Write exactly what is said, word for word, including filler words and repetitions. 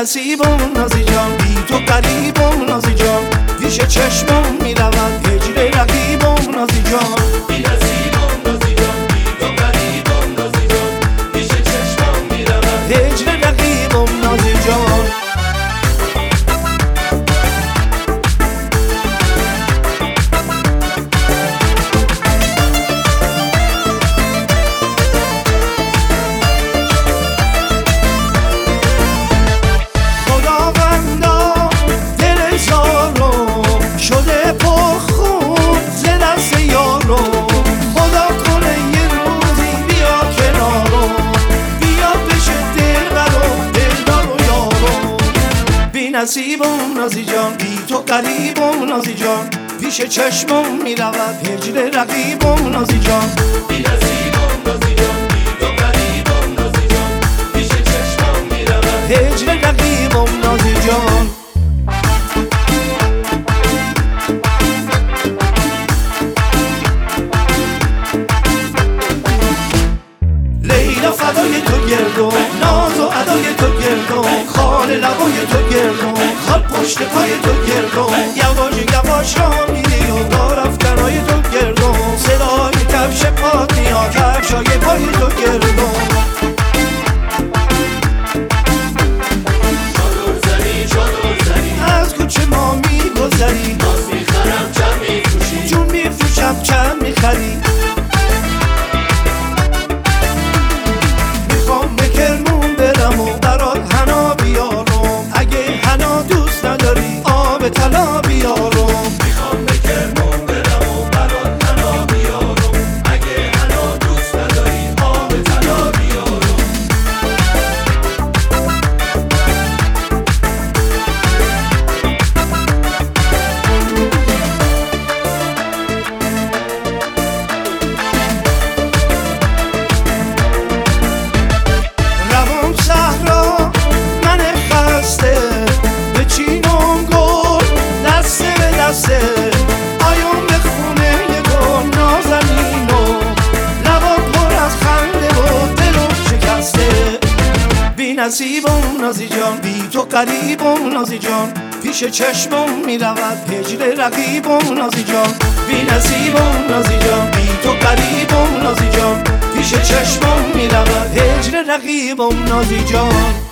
نصیبم نازی جان، بی تو غریبم نازی جان، پیش چشمم میرود هجر رقیبم نازی جان. بی نصیبم نازی جان، بی تو غریبم نازی جان، پیش چشمم میرود هجر رقیبم نازی جان. نصیبم نازی جان، بی تو غریبم نازی جان، پیش چشمم میرود هجر رقیبم نازی جان. بی نصیبم نازی جان، بی تو غریبم نازی جان، پیش چشمم میرود هجر رقیبم نازی جان. لیلا فدای تو گردم، ناز و ادای تو گردم، خال لبای تو گردم، خال پشت پای تو گردم، یواش یواش را میری و دار افکنای تو گردم، صدای کفش پات میاد کفشای پای تو گردم. چادر زنی چادر زنی از کوچه ما میگذری، باز میخرم چند میفروشی، جون میفروشم چند میخری. میخوام به کرمون برم و برات حنا بیارم، اگه حنا دوست نداری آب طلا بیارم. میخوام به کرمون برم و برات حنا بیارم، اگه حنا دوست نداری آب طلا بیارم. روام صحرا من خسته، به چینم گل دسته به دسته، آیام به خونه یه گل نازنین و لبا پر از خنده و دلم شکسته. بی نصیبم نازی جان، بی تو غریبم نازی جان، پیش چشمم میرود هجر رقیبم نازی جان. بی نصیبم نازی جان، بی تو غریبم نازی جان، پیش چشمم میرود هجر رقیبم نازی جان.